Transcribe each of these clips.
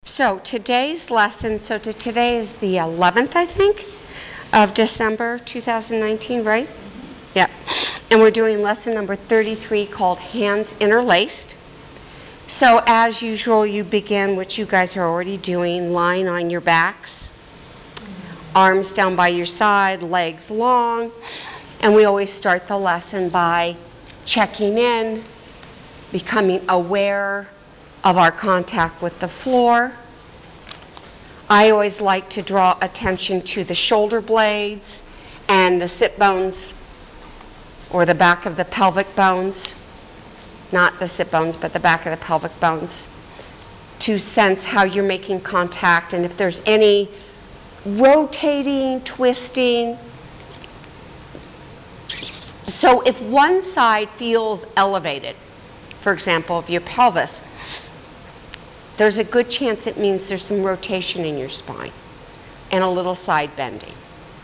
So today's lesson, today is the 11th, I think, of December 2019, right? Yeah. And we're doing lesson number 33 called Hands Interlaced. So as usual, you begin, which you guys are already doing, lying on your backs, arms down by your side, legs long. And we always start the lesson by checking in, becoming aware of our contact with the floor. I always like to draw attention to the shoulder blades and the sit bones or the back of the pelvic bones, not the sit bones, but the back of the pelvic bones, to sense how you're making contact and if there's any rotating, twisting. So if one side feels elevated, for example, of your pelvis, there's a good chance it means there's some rotation in your spine and a little side bending.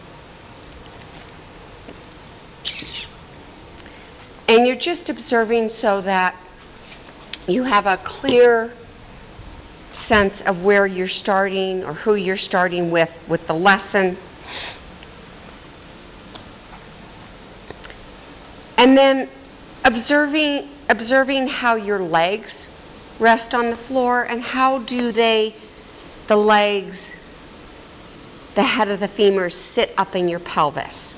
And you're just observing so that you have a clear sense of where you're starting or who you're starting with the lesson. And then observing how your legs rest on the floor and how do the legs, the head of the femur sit up in your pelvis.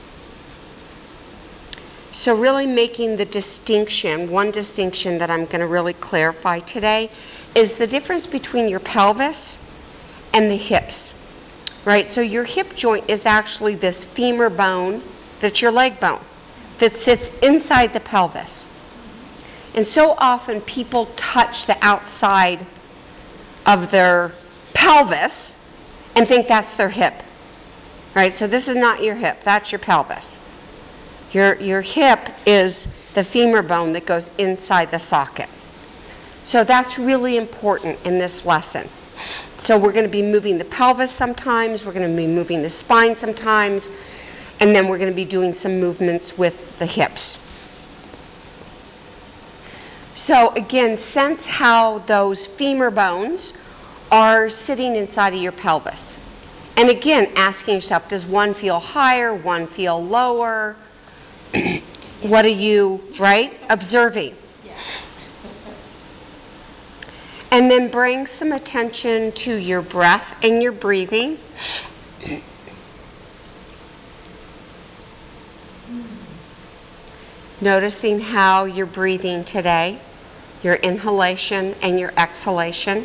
So really making the distinction, one distinction that I'm going to really clarify today is the difference between your pelvis and the hips, right? So your hip joint is actually this femur bone that's your leg bone that sits inside the pelvis. And so often people touch the outside of their pelvis and think that's their hip, right? So this is not your hip, that's your pelvis. Your hip is the femur bone that goes inside the socket. So that's really important in this lesson. So we're going to be moving the pelvis sometimes, we're going to be moving the spine sometimes, and then we're going to be doing some movements with the hips. So again, sense how those femur bones are sitting inside of your pelvis. And again, asking yourself, does one feel higher, one feel lower? What are you, right, observing? Yes. And then bring some attention to your breath and your breathing. Noticing how you're breathing today, your inhalation and your exhalation.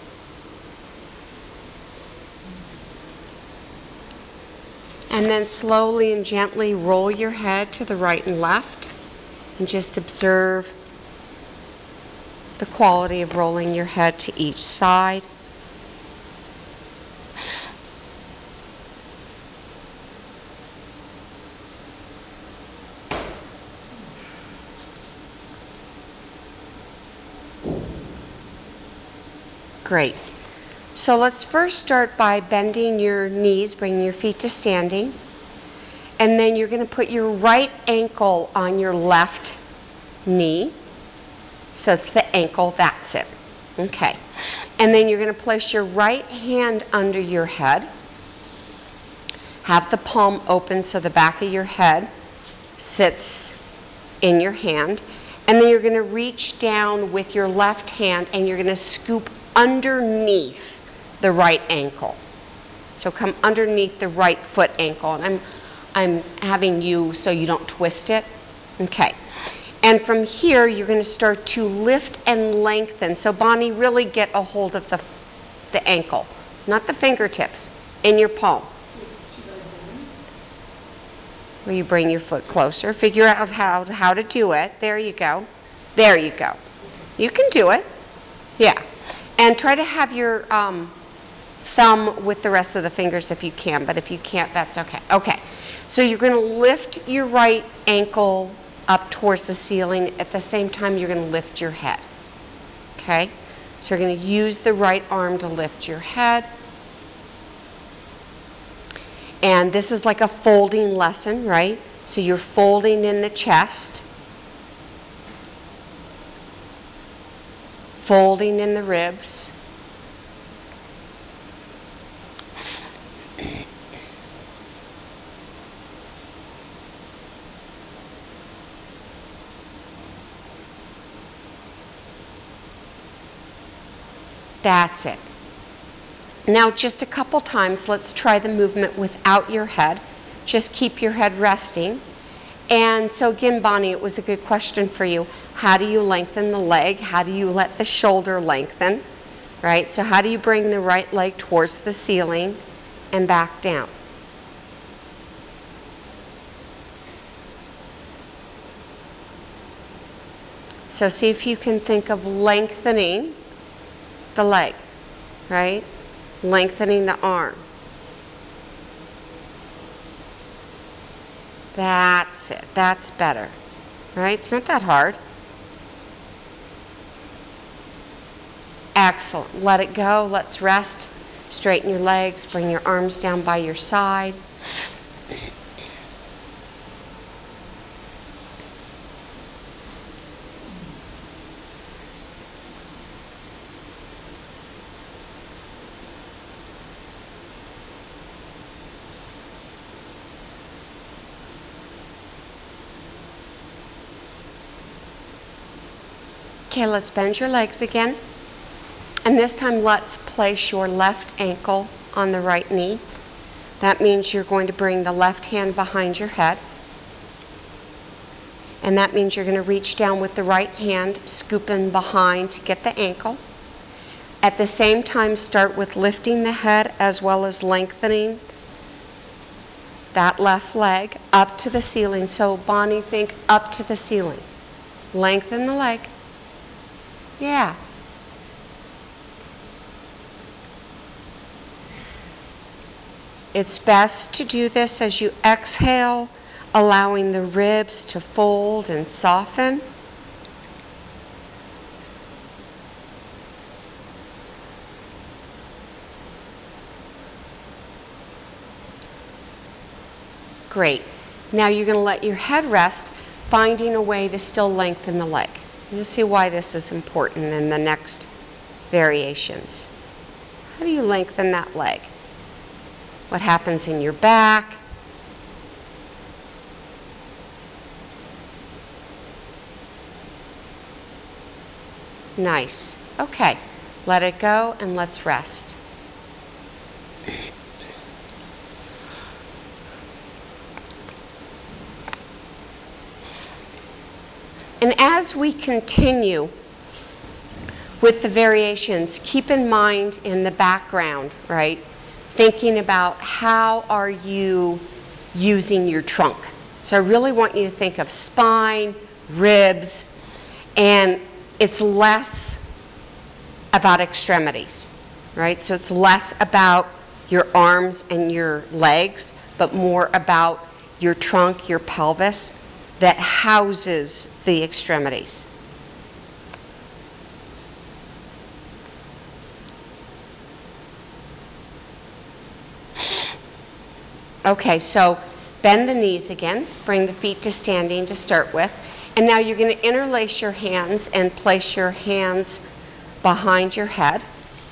And then slowly and gently roll your head to the right and left and just observe the quality of rolling your head to each side. Great. So let's first start by bending your knees, bringing your feet to standing. And then you're going to put your right ankle on your left knee. So it's the ankle, that's it. Okay. And then you're going to place your right hand under your head. Have the palm open so the back of your head sits in your hand. And then you're going to reach down with your left hand and you're going to scoop underneath the right ankle. So come underneath the right foot ankle. And I'm having you so you don't twist it. Okay. And from here, you're going to start to lift and lengthen. So Bonnie, really get a hold of the ankle, not the fingertips, in your palm. Will you bring your foot closer? Figure out how to do it. There you go. There you go. You can do it. Yeah. And try to have your thumb with the rest of the fingers if you can, but if you can't, that's okay. Okay, so you're going to lift your right ankle up towards the ceiling. At the same time, you're going to lift your head. Okay, so you're going to use the right arm to lift your head. And this is like a folding lesson, right? So you're folding in the chest, folding in the ribs, That's it. Now just a couple times, let's try the movement without your head. Just keep your head resting. And so again, Bonnie, it was a good question for you. How do you lengthen the leg? How do you let the shoulder lengthen? Right? So how do you bring the right leg towards the ceiling and back down? So see if you can think of lengthening the leg, right? Lengthening the arm. That's it. That's better, right? It's not that hard. Excellent. Let it go. Let's rest. Straighten your legs. Bring your arms down by your side. Okay, let's bend your legs again. And this time, let's place your left ankle on the right knee. That means you're going to bring the left hand behind your head. And that means you're going to reach down with the right hand, scooping behind to get the ankle. At the same time, start with lifting the head as well as lengthening that left leg up to the ceiling. So Bonnie, think up to the ceiling. Lengthen the leg. Yeah. It's best to do this as you exhale, allowing the ribs to fold and soften. Great. Now you're going to let your head rest, finding a way to still lengthen the leg. You'll see why this is important in the next variations. How do you lengthen that leg? What happens in your back? Nice. Okay, let it go and let's rest. And as we continue with the variations, keep in mind in the background, right, thinking about how are you using your trunk. So I really want you to think of spine, ribs, and it's less about extremities, right? So it's less about your arms and your legs, but more about your trunk, your pelvis that houses the extremities. Okay, so bend the knees again, bring the feet to standing to start with, and now you're going to interlace your hands and place your hands behind your head.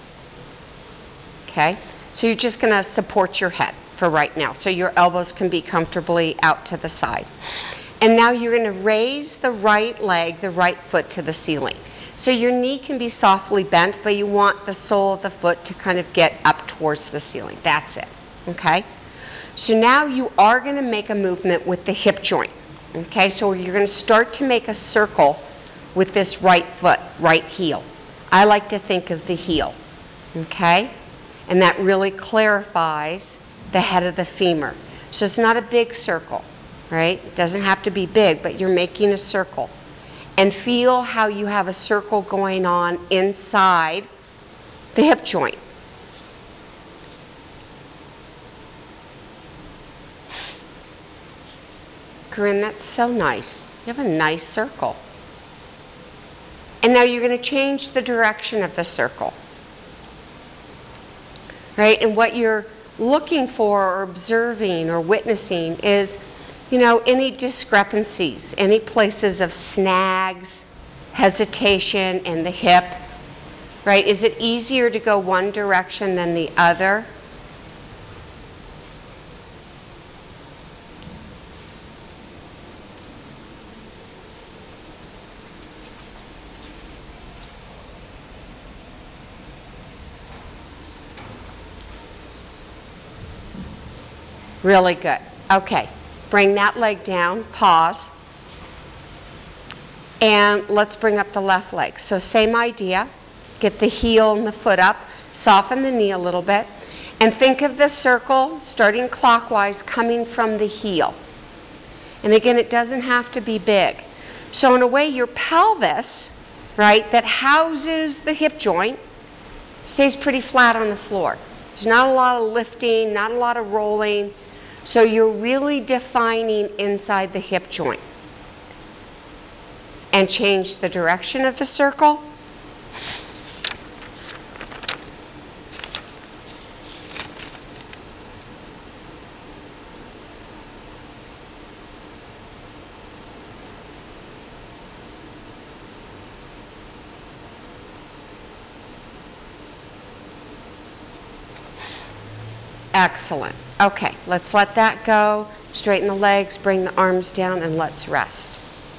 Okay, so you're just going to support your head for right now, so your elbows can be comfortably out to the side. And now you're going to raise the right leg, the right foot to the ceiling. So your knee can be softly bent, but you want the sole of the foot to kind of get up towards the ceiling. That's it, okay? So now you are going to make a movement with the hip joint, okay? So you're going to start to make a circle with this right foot, right heel. I like to think of the heel, okay? And that really clarifies the head of the femur. So it's not a big circle. Right? It doesn't have to be big, but you're making a circle. And feel how you have a circle going on inside the hip joint. Corinne, that's so nice. You have a nice circle. And now you're going to change the direction of the circle. Right? And what you're looking for or observing or witnessing is, you know, any discrepancies, any places of snags, hesitation in the hip, right? Is it easier to go one direction than the other? Really good. Okay, bring that leg down, pause. And let's bring up the left leg. So same idea, get the heel and the foot up, soften the knee a little bit, and think of the circle starting clockwise coming from the heel. And again, it doesn't have to be big. So in a way, your pelvis, right, that houses the hip joint, stays pretty flat on the floor. There's not a lot of lifting, not a lot of rolling. So you're really defining inside the hip joint. And change the direction of the circle. Excellent. Okay, let's let that go. Straighten the legs, bring the arms down, and let's rest.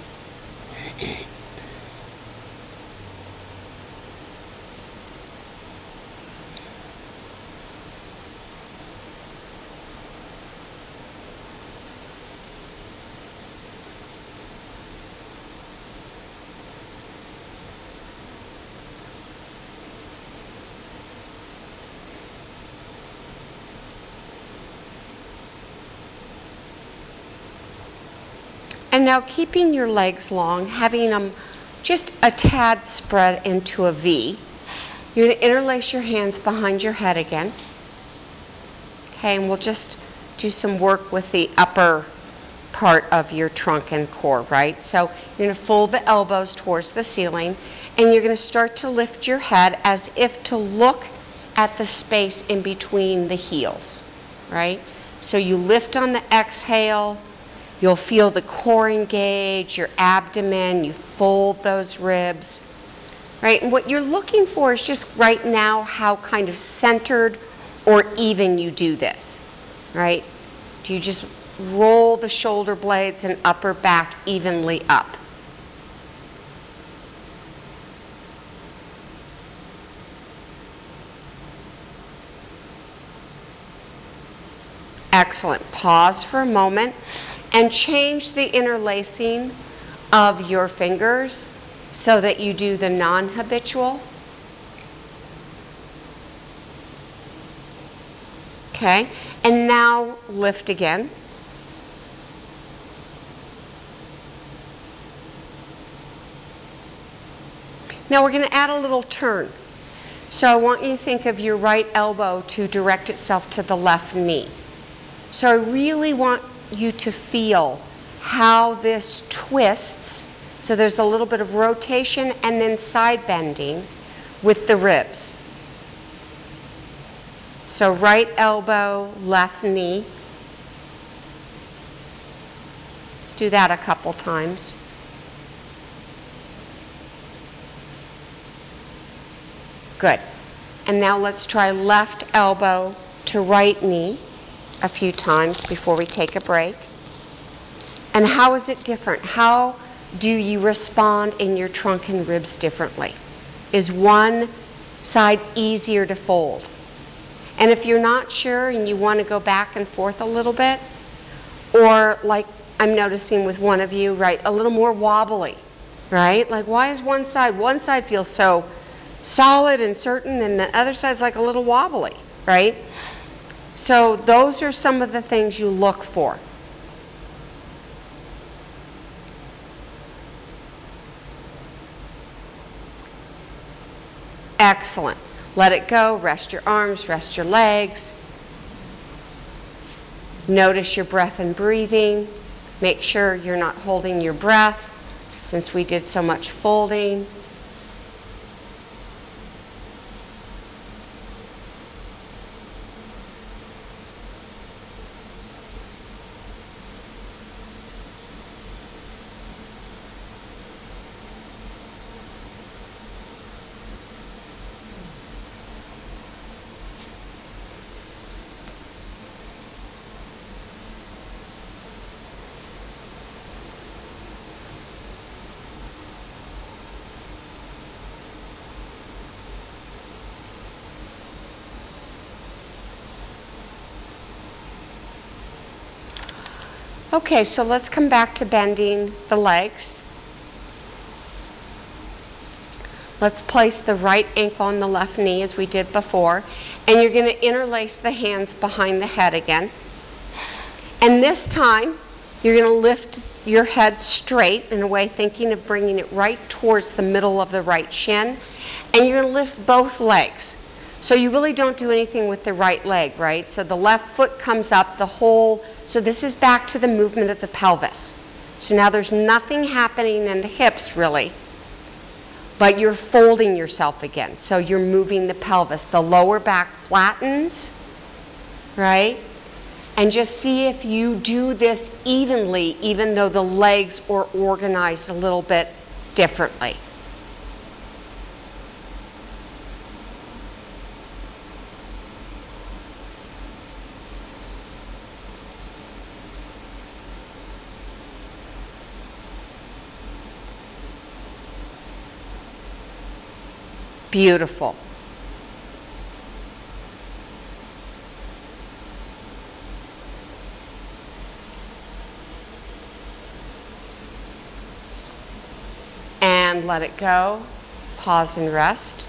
And now keeping your legs long, having them just a tad spread into a V. You're going to interlace your hands behind your head again. Okay, and we'll just do some work with the upper part of your trunk and core, right? So you're going to fold the elbows towards the ceiling, and you're going to start to lift your head as if to look at the space in between the heels, right? So you lift on the exhale. You'll feel the core engage, your abdomen, you fold those ribs, right? And what you're looking for is just right now how kind of centered or even you do this, right? Do you just roll the shoulder blades and upper back evenly up? Excellent. Pause for a moment and change the interlacing of your fingers so that you do the non-habitual. Okay, and now lift again. Now we're going to add a little turn. So I want you to think of your right elbow to direct itself to the left knee. So I really want you to feel how this twists. So there's a little bit of rotation and then side bending with the ribs. So right elbow, left knee. Let's do that a couple times. Good. And now let's try left elbow to right knee a few times before we take a break. And how is it different? How do you respond in your trunk and ribs differently? Is one side easier to fold? And if you're not sure and you want to go back and forth a little bit, or like I'm noticing with one of you, right, a little more wobbly, right? Like why is one side feels so solid and certain and the other side's like a little wobbly, right? So those are some of the things you look for. Excellent. Let it go. Rest your arms, rest your legs. Notice your breath and breathing. Make sure you're not holding your breath since we did so much folding. Okay, so let's come back to bending the legs. Let's place the right ankle on the left knee as we did before. And you're going to interlace the hands behind the head again. And this time, you're going to lift your head straight in a way, thinking of bringing it right towards the middle of the right shin. And you're going to lift both legs. So you really don't do anything with the right leg, right? So the left foot comes up, so this is back to the movement of the pelvis. So now there's nothing happening in the hips, really. But you're folding yourself again. So you're moving the pelvis. The lower back flattens, right? And just see if you do this evenly, even though the legs are organized a little bit differently. Beautiful. And let it go. Pause and rest.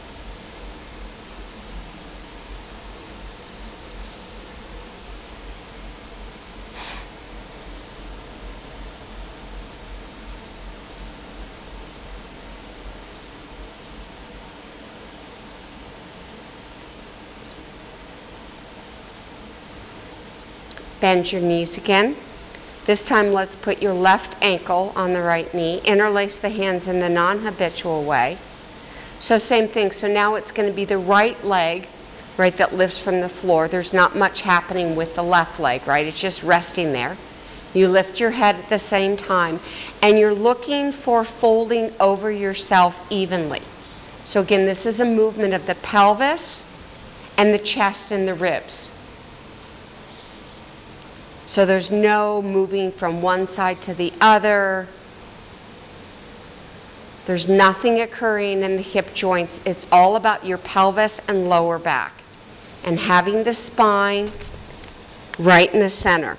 Bend your knees again. This time let's put your left ankle on the right knee. Interlace the hands in the non-habitual way. So same thing. So now it's going to be the right leg, right, that lifts from the floor. There's not much happening with the left leg, right? It's just resting there. You lift your head at the same time. And you're looking for folding over yourself evenly. So again, this is a movement of the pelvis and the chest and the ribs. So there's no moving from one side to the other. There's nothing occurring in the hip joints. It's all about your pelvis and lower back and having the spine right in the center.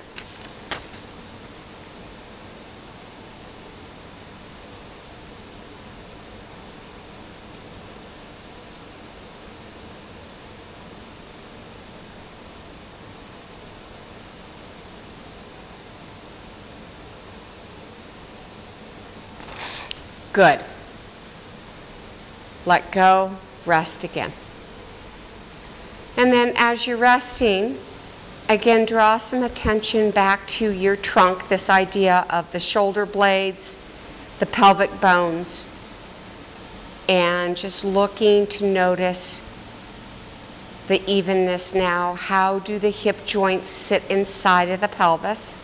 Good. Let go, rest again. And then as you're resting, again, draw some attention back to your trunk, this idea of the shoulder blades, the pelvic bones, and just looking to notice the evenness now. How do the hip joints sit inside of the pelvis?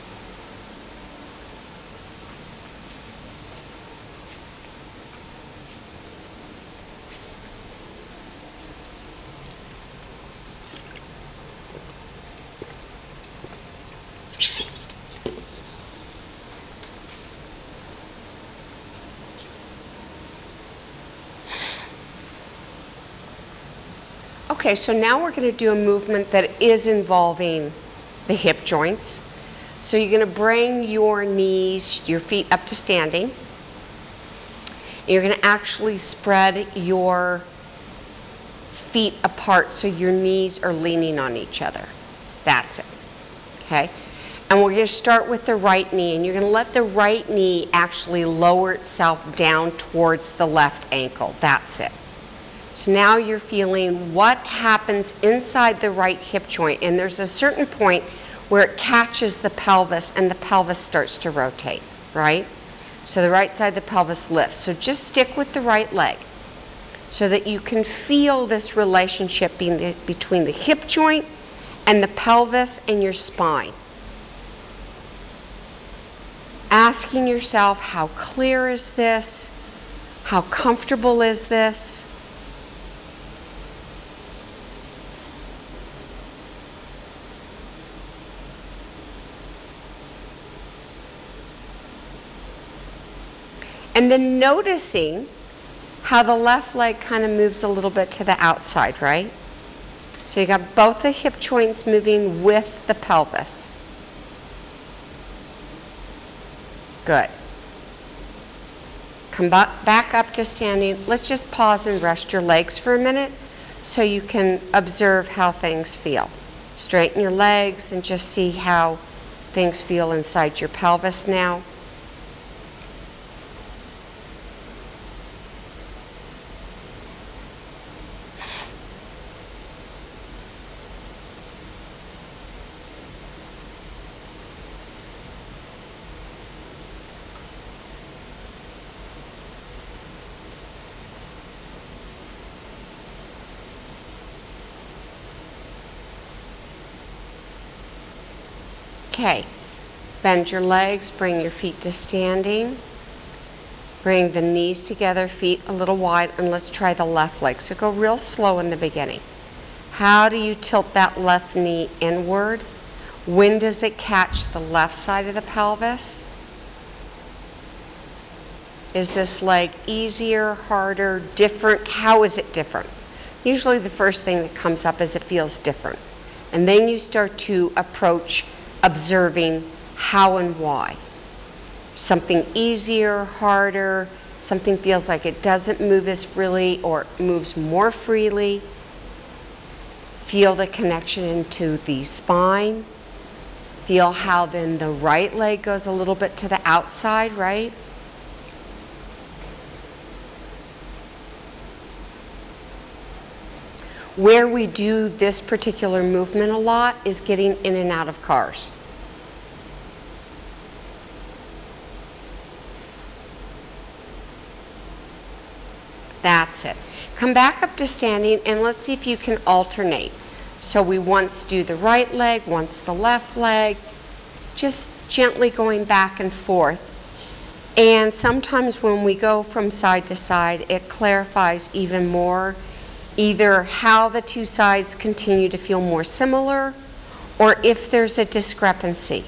Okay, so now we're going to do a movement that is involving the hip joints. So you're going to bring your knees, your feet up to standing. You're going to actually spread your feet apart so your knees are leaning on each other. That's it. Okay? And we're going to start with the right knee, and you're going to let the right knee actually lower itself down towards the left ankle. That's it. So now you're feeling what happens inside the right hip joint, and there's a certain point where it catches the pelvis and the pelvis starts to rotate, right? So the right side of the pelvis lifts. So just stick with the right leg so that you can feel this relationship between the hip joint and the pelvis and your spine. Asking yourself, how clear is this? How comfortable is this? And then noticing how the left leg kind of moves a little bit to the outside, right? So you got both the hip joints moving with the pelvis. Good. Come back up to standing. Let's just pause and rest your legs for a minute so you can observe how things feel. Straighten your legs and just see how things feel inside your pelvis now. Okay, bend your legs, bring your feet to standing. Bring the knees together, feet a little wide, and let's try the left leg. So go real slow in the beginning. How do you tilt that left knee inward? When does it catch the left side of the pelvis? Is this leg easier, harder, different? How is it different? Usually the first thing that comes up is it feels different. And then you start to approach observing how and why. Something easier, harder, something feels like it doesn't move as freely or moves more freely. Feel the connection into the spine. Feel how then the right leg goes a little bit to the outside, right? Where we do this particular movement a lot is getting in and out of cars. That's it. Come back up to standing and let's see if you can alternate. So we once do the right leg, once the left leg, just gently going back and forth. And sometimes when we go from side to side, it clarifies even more either how the two sides continue to feel more similar or if there's a discrepancy.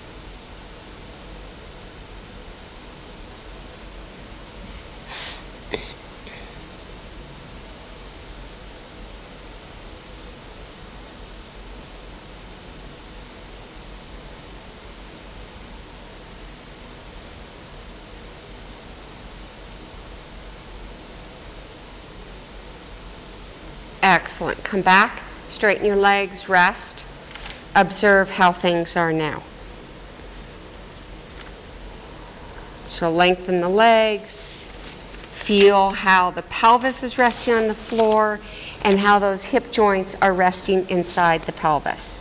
Excellent. Come back, straighten your legs, rest. Observe how things are now. So lengthen the legs. Feel how the pelvis is resting on the floor and how those hip joints are resting inside the pelvis.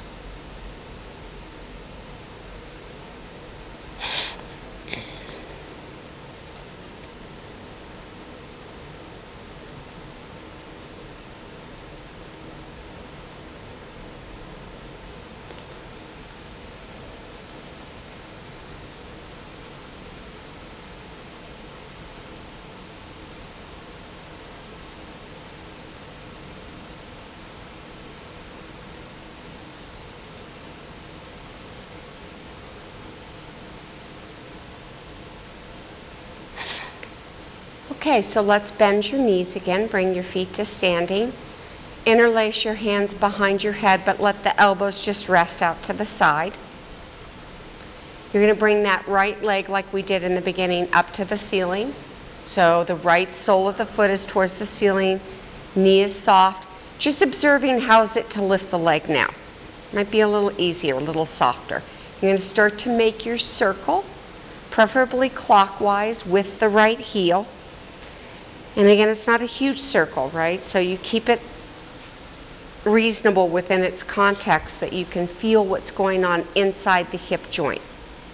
Okay, so let's bend your knees again. Bring your feet to standing. Interlace your hands behind your head, but let the elbows just rest out to the side. You're going to bring that right leg, like we did in the beginning, up to the ceiling. So the right sole of the foot is towards the ceiling. Knee is soft. Just observing how's it to lift the leg now. Might be a little easier, a little softer. You're going to start to make your circle, preferably clockwise with the right heel. And again, it's not a huge circle, right? So you keep it reasonable within its context that you can feel what's going on inside the hip joint.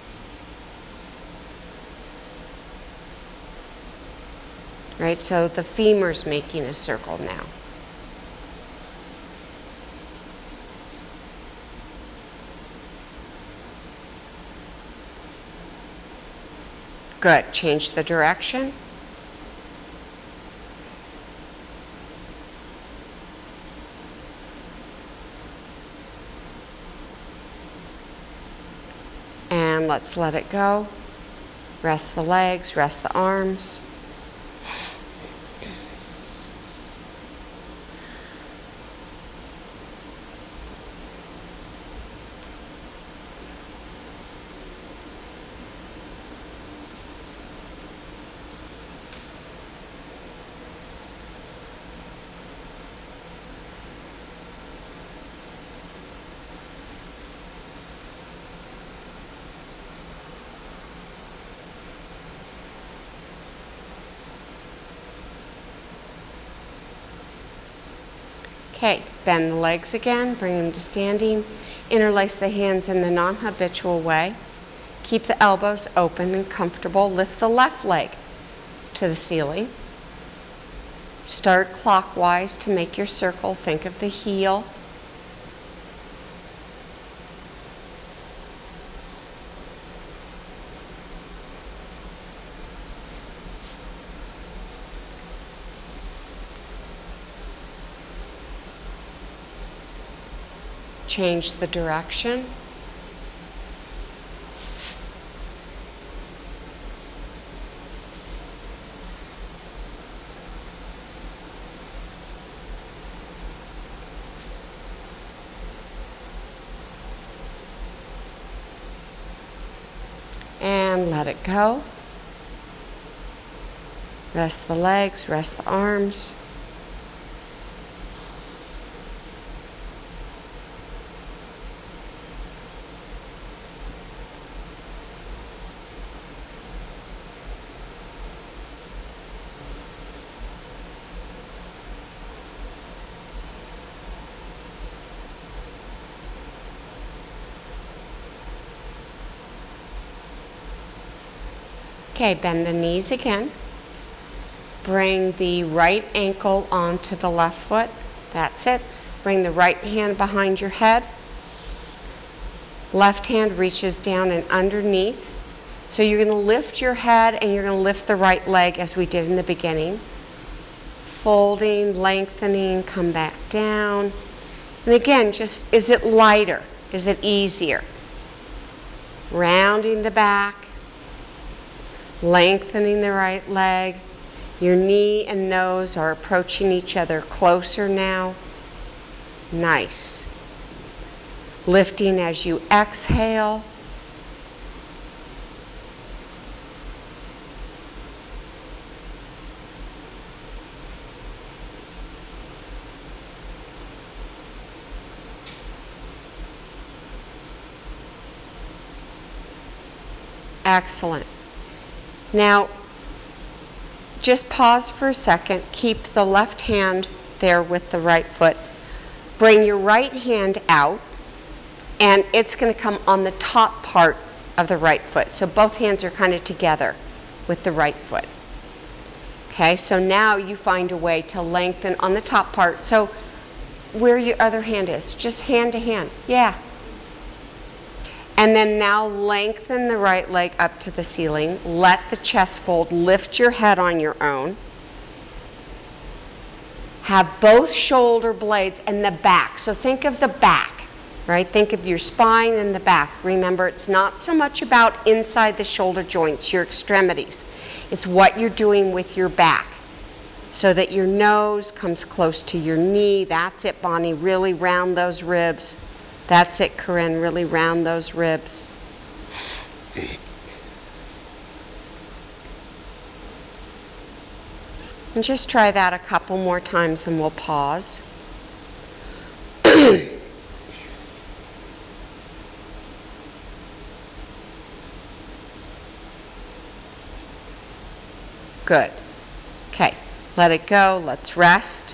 Right, so the femur's making a circle now. Good, change the direction. And let's let it go. Rest the legs, rest the arms. Okay, bend the legs again, bring them to standing. Interlace the hands in the non-habitual way. Keep the elbows open and comfortable. Lift the left leg to the ceiling. Start clockwise to make your circle. Think of the heel. Change the direction. And let it go. Rest the legs, rest the arms. Okay, bend the knees again. Bring the right ankle onto the left foot. That's it. Bring the right hand behind your head. Left hand reaches down and underneath. So you're going to lift your head and you're going to lift the right leg as we did in the beginning. Folding, lengthening, come back down. And again, just, is it lighter? Is it easier? Rounding the back. Lengthening the right leg. Your knee and nose are approaching each other closer now. Nice. Lifting as you exhale. Excellent. Now, just pause for a second. Keep the left hand there with the right foot. Bring your right hand out, and it's going to come on the top part of the right foot. So both hands are kind of together with the right foot. Okay, so now you find a way to lengthen on the top part. So where your other hand is, just hand to hand. Yeah. And then now lengthen the right leg up to the ceiling. Let the chest fold. Lift your head on your own. Have both shoulder blades and the back. So think of the back, right? Think of your spine and the back. Remember, it's not so much about inside the shoulder joints, your extremities. It's what you're doing with your back so that your nose comes close to your knee. That's it, Bonnie. Really round those ribs. That's it, Corinne. Really round those ribs. And just try that a couple more times and we'll pause. Good. Okay, let it go. Let's rest.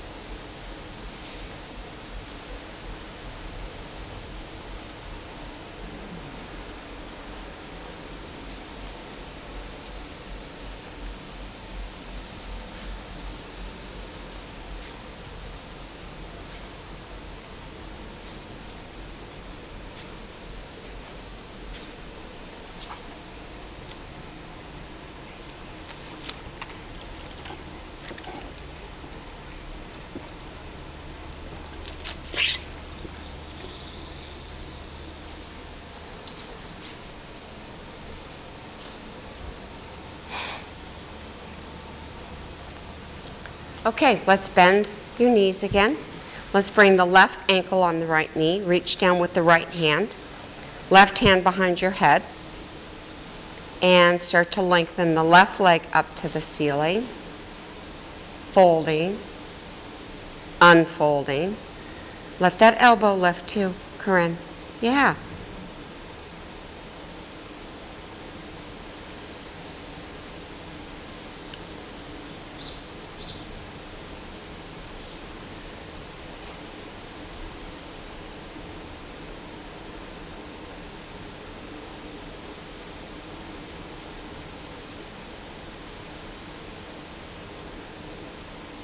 Okay, let's bend your knees again. Let's bring the left ankle on the right knee. Reach down with the right hand. Left hand behind your head. And start to lengthen the left leg up to the ceiling. Folding. Unfolding. Let that elbow lift too, Corinne. Yeah.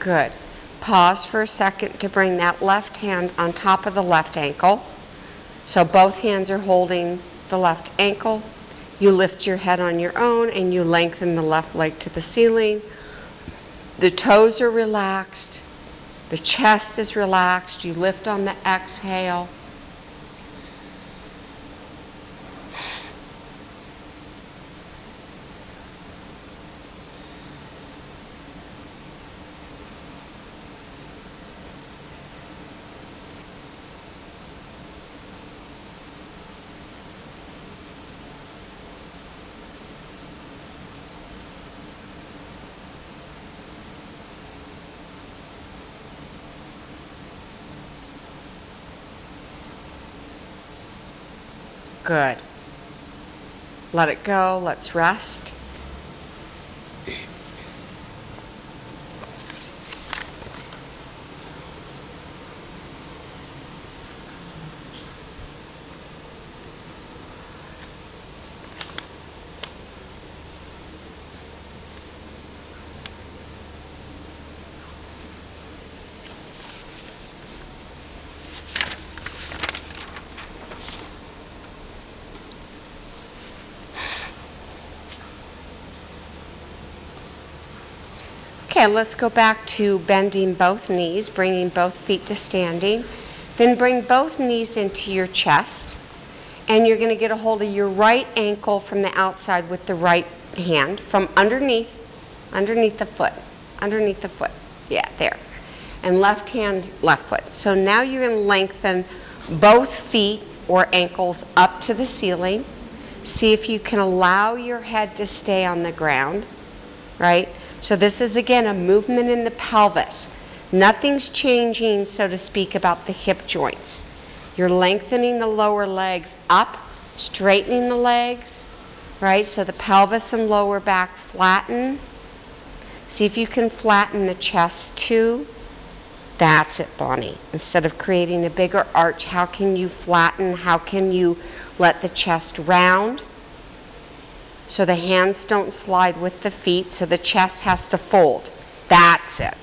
Good. Pause for a second to bring that left hand on top of the left ankle. So both hands are holding the left ankle. You lift your head on your own and you lengthen the left leg to the ceiling. The toes are relaxed. The chest is relaxed. You lift on the exhale. Good. Let it go. Let's rest. Okay, let's go back to bending both knees, bringing both feet to standing. Then bring both knees into your chest. And you're going to get a hold of your right ankle from the outside with the right hand from underneath the foot. Underneath the foot. Yeah, there. And left hand, left foot. So now you're going to lengthen both feet or ankles up to the ceiling. See if you can allow your head to stay on the ground, right? So this is, again, a movement in the pelvis. Nothing's changing, so to speak, about the hip joints. You're lengthening the lower legs up, straightening the legs, right? So the pelvis and lower back flatten. See if you can flatten the chest too. That's it, Bonnie. Instead of creating a bigger arch, how can you flatten? How can you let the chest round? So the hands don't slide with the feet, so the chest has to fold. That's it.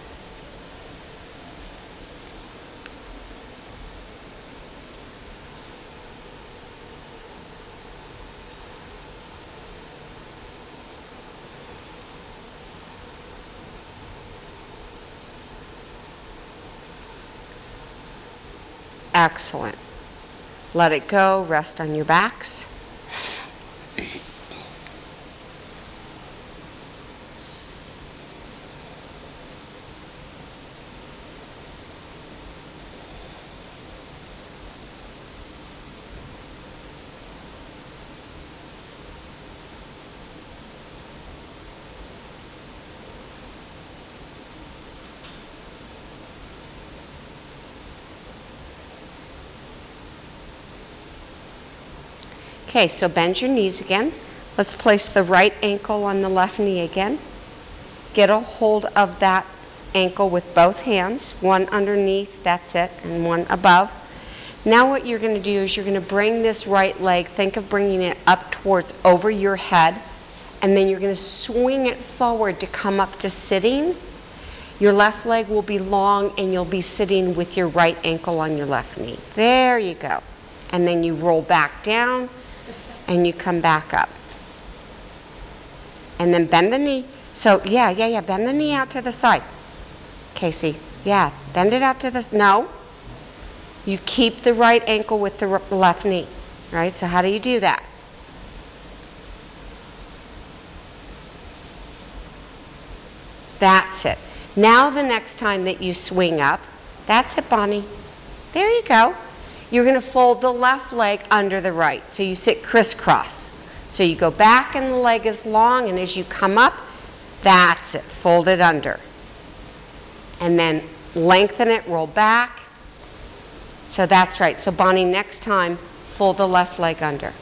Excellent. Let it go. Rest on your backs. Okay, so bend your knees again. Let's place the right ankle on the left knee again. Get a hold of that ankle with both hands, one underneath, that's it, and one above. Now what you're going to do is you're going to bring this right leg, think of bringing it up towards over your head, and then you're going to swing it forward to come up to sitting. Your left leg will be long and you'll be sitting with your right ankle on your left knee. There you go. And then you roll back down and you come back up. And then bend the knee. So, bend the knee out to the side. Casey, bend it out to the, no. You keep the right ankle with the left knee, right? So how do you do that? That's it. Now the next time that you swing up, that's it, Bonnie. There you go. You're going to fold the left leg under the right. So you sit crisscross. So you go back and the leg is long, and as you come up, that's it. Fold it under. And then lengthen it, roll back. So that's right. So Bonnie, next time, fold the left leg under.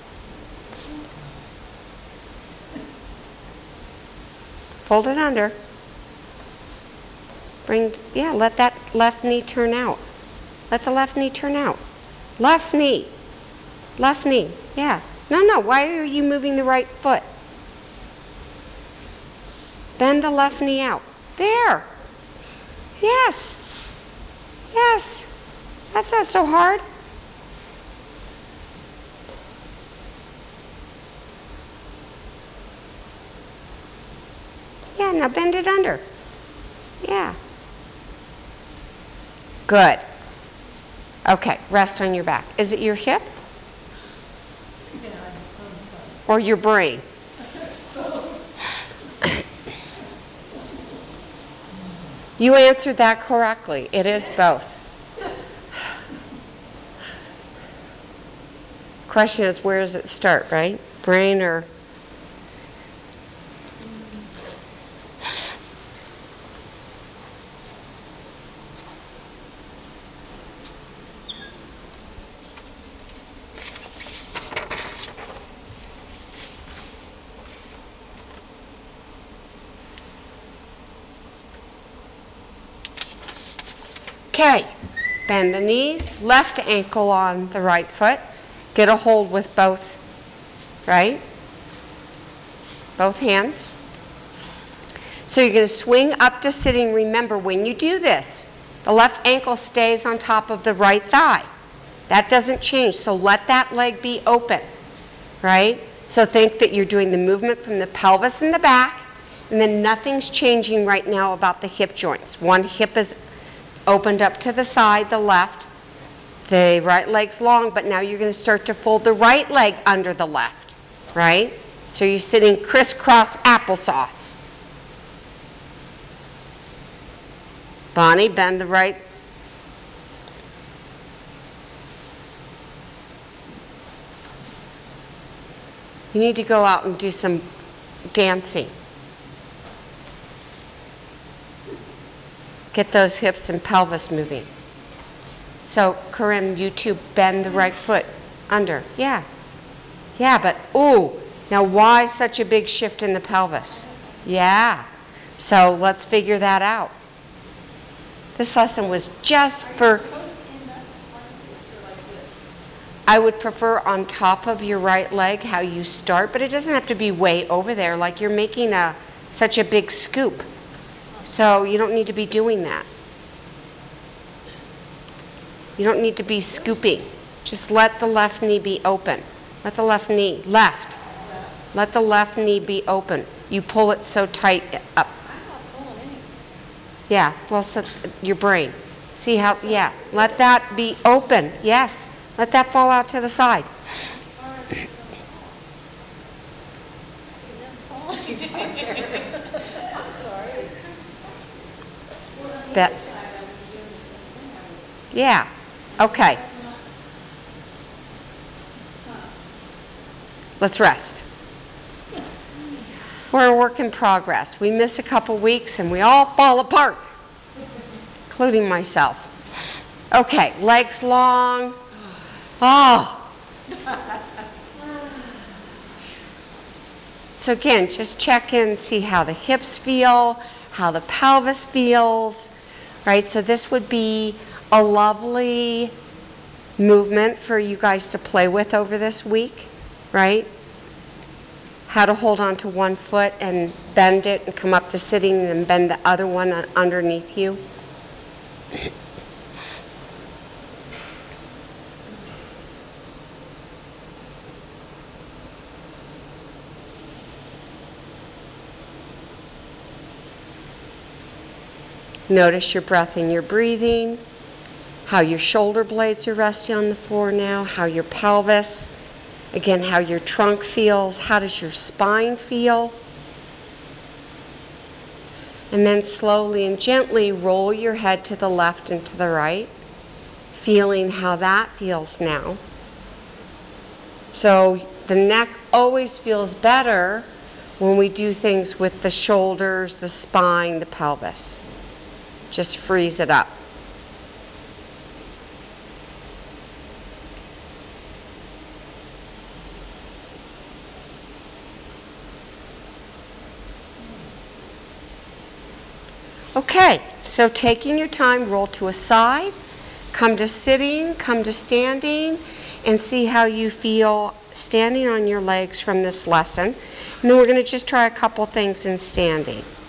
Fold it under. Let that left knee turn out. Let the left knee turn out. Left knee. Left knee. Yeah. No. Why are you moving the right foot? Bend the left knee out. There. Yes. Yes. That's not so hard. Yeah, now bend it under. Yeah. Good. Okay, rest on your back. Is it your hip? Yeah, Or your brain? You answered that correctly. It is both. Question is, where does it start, right? Brain or... Okay, bend the knees, left ankle on the right foot. Get a hold with both, right? Both hands. So you're going to swing up to sitting. Remember, when you do this, the left ankle stays on top of the right thigh. That doesn't change, so let that leg be open, right? So think that you're doing the movement from the pelvis and the back, and then nothing's changing right now about the hip joints. One hip is opened up to the side, the left. The right leg's long, but now you're going to start to fold the right leg under the left, right? So you're sitting crisscross applesauce. Bonnie, bend the right. You need to go out and do some dancing. Get those hips and pelvis moving. So, Corinne, you two bend the right foot under. Yeah. Yeah, but, ooh, now why such a big shift in the pelvis? Yeah. So let's figure that out. This lesson was just for... I would prefer on top of your right leg how you start, but it doesn't have to be way over there like you're making such a big scoop. So you don't need to be doing that. You don't need to be scooping. Just let the left knee be open. Let the left knee, left. Let the left knee be open. You pull it so tight up. I'm not pulling anything. Yeah, well, so your brain. See how, yeah. Let that be open. Yes. Let that fall out to the side. I'm sorry. Bet. Yeah. Okay. Let's rest. We're a work in progress. We miss a couple weeks and we all fall apart, including myself. Okay, legs long. Oh. So again, just check in, see how the hips feel, how the pelvis feels, right? So this would be a lovely movement for you guys to play with over this week, right? How to hold on to one foot and bend it and come up to sitting and bend the other one underneath you. Notice your breath and your breathing, how your shoulder blades are resting on the floor now, how your pelvis, again, how your trunk feels, how does your spine feel? And then slowly and gently roll your head to the left and to the right, feeling how that feels now. So the neck always feels better when we do things with the shoulders, the spine, the pelvis. Just freeze it up. Okay, so taking your time, roll to a side, come to sitting, come to standing, and see how you feel standing on your legs from this lesson. And then we're going to just try a couple things in standing.